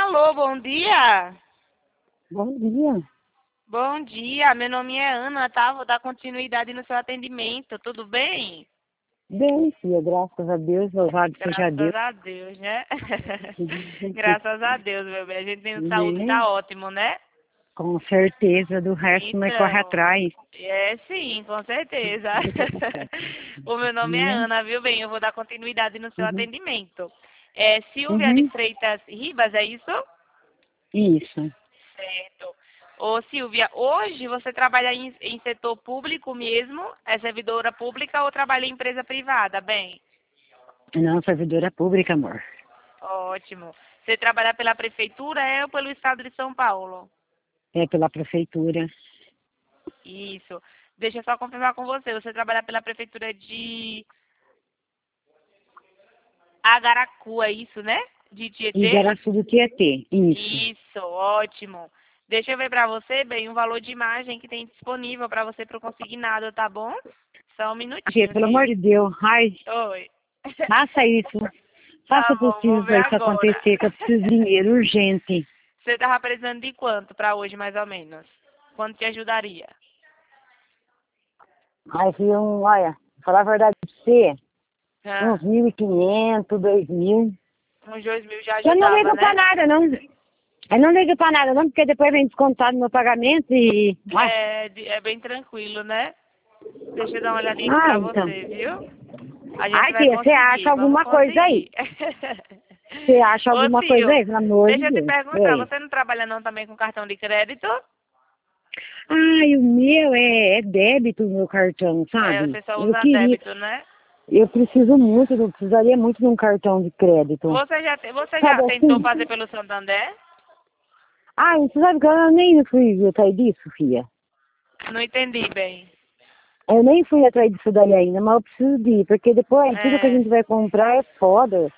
Alô, bom dia. Bom dia. Bom dia, meu nome é Ana, tá? Vou dar continuidade no seu atendimento, tudo bem? Bem, filha, graças a Deus, louvado seja Graças Deus. a Deus, né? Graças a Deus, meu bem. A gente tem saúde, Né? tá ótimo, né? Com certeza, do resto nós corre Então, atrás. é sim, com certeza. O meu nome é Né? Ana, viu bem? Eu vou dar continuidade no seu Uhum. atendimento. É Silvia de Uhum. Freitas Ribas, é isso? Isso. Certo. Ô Silvia, hoje você trabalha em setor público mesmo? É servidora pública ou trabalha em empresa privada? Bem, Não, servidora pública, amor. ótimo. Você trabalha pela prefeitura ou pelo estado de São Paulo? É pela prefeitura. Isso. Deixa eu só confirmar com você. Você trabalha pela prefeitura de Agaracu, é isso, né? De Tietê? Igaraçu do Tietê. Isso. Isso, ótimo. Deixa eu ver pra você, bem, o valor de imagem que tem disponível pra você pro consignado, tá bom? Só um Filha, minutinho, pelo amor Sil. de Deus, ai, Oi. faça isso. Faça Tá o bom, vou possível ver para isso agora. acontecer, que eu preciso de dinheiro urgente. Você tava precisando de quanto pra hoje, mais ou menos? Quanto te ajudaria? Ai, filha, olha, falar a verdade pra você, Ah, uns 1.500, 2.000. uns 2.000 já Eu não ajudava, ligo pra né? nada, não. Eu não ligo pra nada, não, porque depois vem descontado no meu pagamento e... Ai, É bem tranquilo, né? Deixa eu dar uma olhadinha aqui pra então. você, viu? A gente Ai, vai tia, você acha conseguir, vamos alguma coisa aí? conseguir. Você acha Ô, alguma coisa Sil, aí, pelo amor de deixa eu te Deus? perguntar, Oi. você não trabalha não também com cartão de crédito? Ai, o meu é débito o meu cartão, É, sabe? você só Eu usa queria... débito, né? Eu preciso muito, eu precisaria muito de um cartão de crédito. Você Sabe já tentou assim? fazer pelo Santander? Ai, você sabe que eu nem fui atrás disso, filha. Não entendi bem. Eu nem fui atrás disso daí ainda, mas eu preciso de ir, porque depois tudo que a É, gente vai comprar é foda.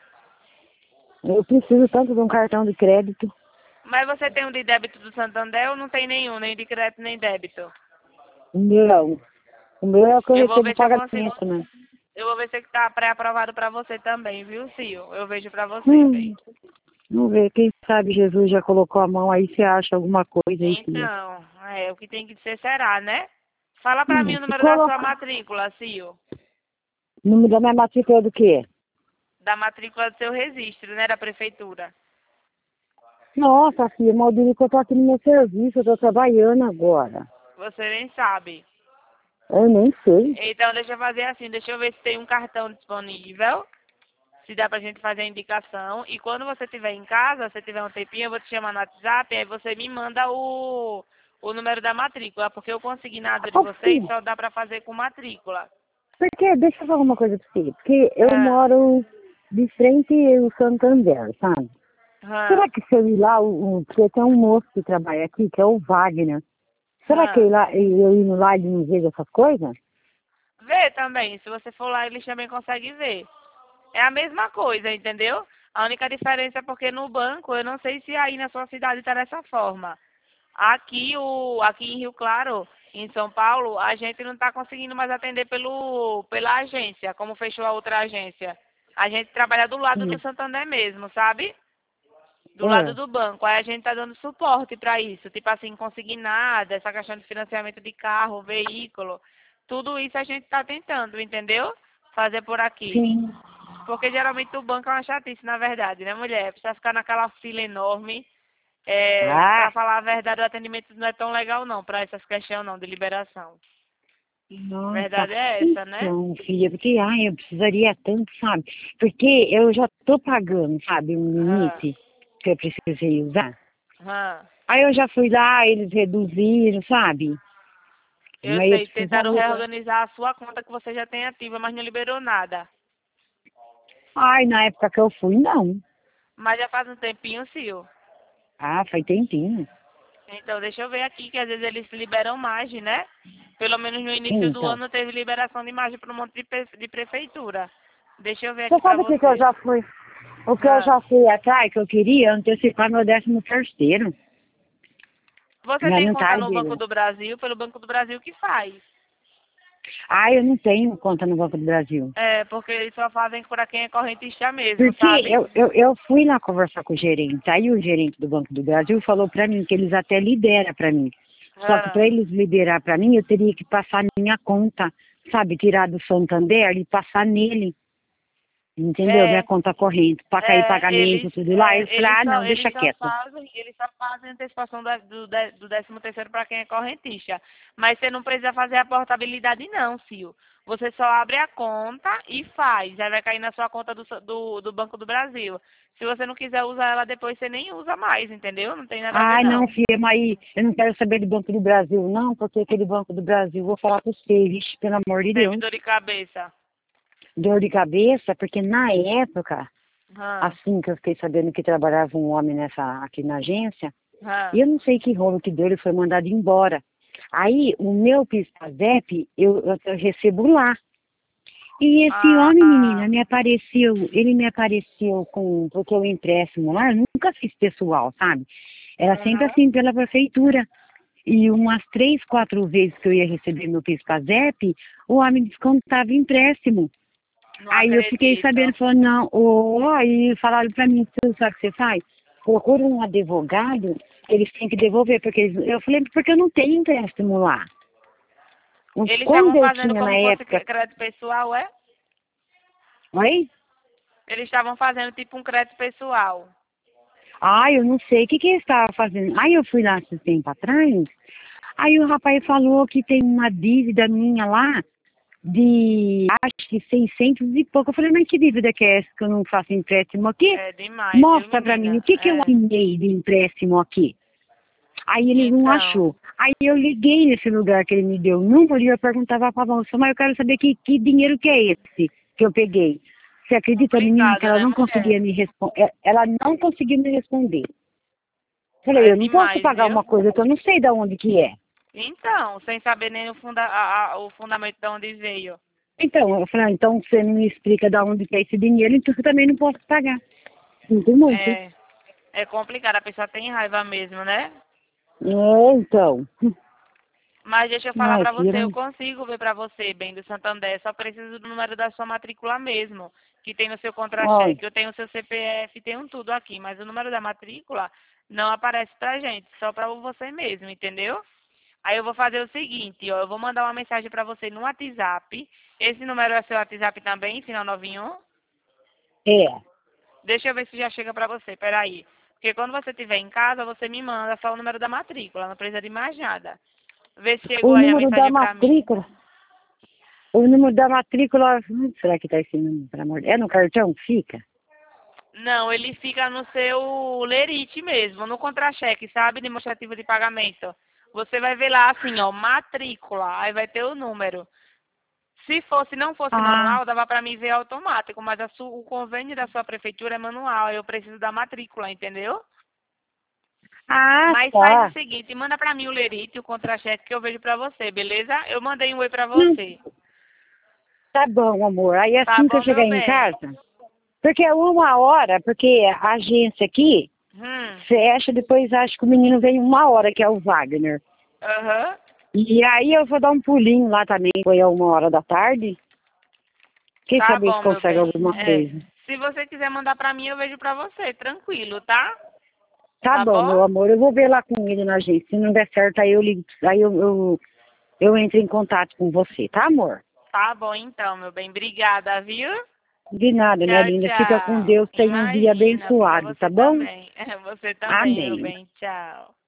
Eu preciso tanto de um cartão de crédito. mas você tem um de débito do Santander ou não tem nenhum, nem de crédito nem débito? Não. O meu é o que eu Eu vou recebo ver se eu consigo. pagamento, né? Eu vou ver se está pré-aprovado para você também, viu, Sil? Eu vejo para você, bem. Hum, vamos ver, quem sabe Jesus já colocou a mão aí, você acha alguma coisa aí, filha. Então, o que tem que ser será, né? Fala para mim o Se número da sua coloca. matrícula, Sil. O número da minha matrícula é do quê? Da matrícula do seu registro, né? Da prefeitura. Nossa, filha, Maldini, que eu tô aqui no meu serviço, eu tô trabalhando agora. Você nem sabe. Eu nem sei. Então, deixa eu fazer assim. Deixa eu ver se tem um cartão disponível. Se dá pra gente fazer a indicação. E quando você estiver em casa, se tiver um tempinho, eu vou te chamar no WhatsApp, aí você me manda o número da matrícula, porque o consignado de Ô, vocês filha, só dá pra fazer com matrícula. porque, deixa eu falar uma coisa pra você, porque eu Ah, moro de frente ao Santander, sabe? ah, Será que se eu ir lá, porque tem um moço que trabalha aqui, que é o Wagner, será que ah. eu indo lá ele não vejo essas coisas? Vê também, se você for lá, eles também conseguem ver. É a mesma coisa, entendeu? A única diferença é porque no banco, eu não sei se aí na sua cidade está dessa forma. Aqui em Rio Claro, em São Paulo, a gente não está conseguindo mais atender pela agência, como fechou a outra agência. A gente trabalha do lado do Hum. Santander mesmo, sabe? Do lado É. do banco. Aí a gente está dando suporte para isso, tipo assim, consignado, essa questão de financiamento de carro, veículo. Tudo isso a gente está tentando, entendeu? Fazer por aqui. Sim. Porque geralmente o banco é uma chatice, na verdade, né, mulher? Precisa ficar naquela fila enorme. Ah, Pra falar a verdade, o atendimento não é tão legal não, pra essas questões não, de liberação. A nossa. verdade é essa, né? Então, filha, porque ai, eu precisaria tanto, sabe? Porque eu já tô pagando, sabe, um Ah, limite que eu precisei usar. ah. Aí eu já fui lá, eles reduziram, sabe? Eu Mas eu sei, tentaram precisaria. reorganizar a sua conta que você já tem ativa, mas não liberou nada. Ai, na época que eu fui, não. Mas já faz um tempinho, Sil. Ah, faz tempinho. Então, deixa eu ver aqui, que às vezes eles liberam margem, né? Pelo menos no início do Então. ano teve liberação de margem para um monte de prefeitura. Deixa eu ver Você aqui pra sabe o que eu você. já fui? O que eu Ah. já fui atrás, que eu queria antecipar meu 13º. Você Mas tem não conta tá no Banco de. do Brasil? Pelo Banco do Brasil que faz. Ah, eu não tenho conta no Banco do Brasil. É, porque eles só fazem para quem é correntista mesmo, Porque sabe? eu fui lá conversar com o gerente, aí o gerente do Banco do Brasil falou pra mim que eles até liberam pra mim. Só que Ah, para eles liberar pra mim, eu teria que passar minha conta, sabe, tirar do Santander e passar nele. Entendeu? Minha é, conta corrente, para cair pagamento, tudo lá. Eu falei, ah, não, deixa quieto. eles só fazem antecipação do 13º para quem é correntista. Mas você não precisa fazer a portabilidade não, Sil. Você só abre a conta e faz. Aí vai cair na sua conta do Banco do Brasil. Se você não quiser usar ela depois, você nem usa mais, entendeu? Não tem nada a ver Ai, não, não. filha, mas aí, eu não quero saber do Banco do Brasil, não, porque aquele Banco do Brasil, vou falar com você, vixe, pelo amor de Teve Deus. dor de cabeça. Dor de cabeça, porque na época, Hã, assim que eu fiquei sabendo que trabalhava um homem aqui na agência, e hã. eu não sei que rolo que deu, ele foi mandado embora. Aí, o meu PIS/PASEP, eu recebo lá. E esse homem, menina, Ah, ele me apareceu porque o empréstimo lá, eu nunca fiz pessoal, sabe? Era sempre aham. assim pela prefeitura. E umas 3, 4 vezes que eu ia receber meu PIS/PASEP, o homem descontava empréstimo. Não Aí eu fiquei acredito. sabendo, falou, não, aí falaram pra mim, você sabe o que você faz? Procura um advogado, eles têm que devolver, eu falei, porque eu não tenho empréstimo lá. Eles Quando estavam eu fazendo tinha na como fosse época, crédito pessoal, é? oi? Eles estavam fazendo tipo um crédito pessoal. Ai, eu não sei o que ele estava fazendo. Aí eu fui lá esse tempo atrás, aí o rapaz falou que tem uma dívida minha lá de, acho que 600 e pouco. Eu falei, mas que dívida que é essa que eu não faço empréstimo aqui? É demais, viu, Mostra pra mim, o menina? que eu É. assinei de empréstimo aqui? Aí ele não Então, achou. Aí eu liguei nesse lugar que ele me deu o número e eu perguntava pra moça, mas eu quero saber que dinheiro que é esse que eu peguei. Você acredita, menina, que complicado, ela né, não conseguia mulher? me responder? Ela não conseguiu me responder. Falei, É eu não posso demais, pagar viu? uma coisa que eu não sei de onde que é. Então, sem saber nem o fundamento de onde veio. Então, eu falei, então você não me explica de onde que é esse dinheiro, então eu também não posso pagar. Sinto muito. É, é complicado, a pessoa tem raiva mesmo, né? É, então. Mas deixa eu falar Ai, pra filha. você, eu consigo ver pra você, bem do Santander, só preciso do número da sua matrícula mesmo, que tem no seu Olha, contra-cheque. Eu tenho o seu CPF, tenho tudo aqui, mas o número da matrícula não aparece pra gente, só pra você mesmo, entendeu? Aí eu vou fazer o seguinte, ó, eu vou mandar uma mensagem pra você no WhatsApp. Esse número é seu WhatsApp também, final 91? é. Deixa eu ver se já chega pra você, peraí. Porque quando você estiver em casa, você me manda só o número da matrícula, não precisa de mais nada. Vê se chegou O aí a número da mensagem pra mim. matrícula. O número da matrícula. Será que tá esse número, pelo amor de Deus? É no cartão? Fica? Não, ele fica no seu lerite mesmo, no contra-cheque, sabe? Demonstrativo de pagamento. Você vai ver lá assim, ó, matrícula, aí vai ter o número. Se não fosse Ah, manual, dava para mim ver automático, mas o convênio da sua prefeitura é manual, eu preciso da matrícula, entendeu? ah, Mas faz o tá. seguinte, manda para mim o lerite, o contra-cheque que eu vejo para você, beleza? Eu mandei um oi para Não, você. tá bom, amor. Aí Tá assim que eu bom, meu chegar em bem? casa. Porque é 1 hora, porque a agência aqui Hum, fecha, depois acho que o menino vem 1 hora, que é o Wagner. aham. E aí eu vou dar um pulinho lá também, foi a 1 hora da tarde. Quem Tá sabe se bom, meu consegue bem. alguma É. coisa. Se você quiser mandar pra mim, eu vejo pra você. Tranquilo, tá? Tá Tá bom, bom? meu amor. Eu vou ver lá com ele na agência. Se não der certo, aí eu ligo, aí eu entro em contato com você, tá, amor? Tá bom, então, meu bem. Obrigada, viu? De nada, minha Tchau, linda. Fica com Tchau. Deus. Tenha um dia Imagina, pra abençoado, tá você bom? também. Você também, meu Amém. bem. Tchau.